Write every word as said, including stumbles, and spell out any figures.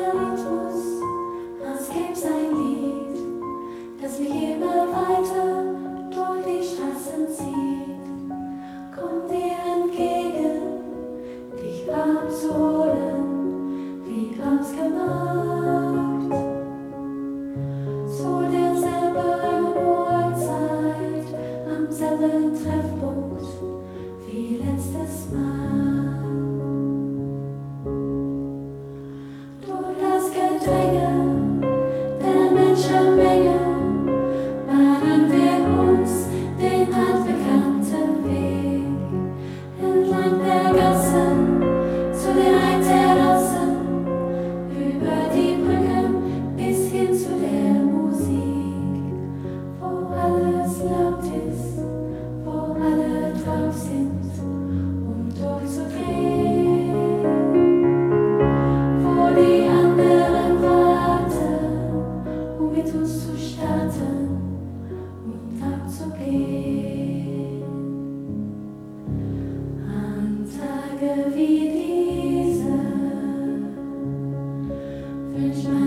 Rhythmus, als gäb's ein Lied, das mich immer weiter durch die Straßen zieht. Komm dir entgegen, dich abzuholen, wie ausgemacht. Zu derselben Uhrzeit, am selben Treffpunkt wie letztes Mal. Durch das Gedränge der Menschenmenge bahnen wir uns den altbekannten Weg entlang der Gassen zu den Rheinterrassen, über die Brücken bis hin zu der Musik, wo alles laut ist, wo alle drauf sind, um durchzugehen, wo die anderen warten, um mit uns zu starten und abzugehen. An Tage wie diese wünscht man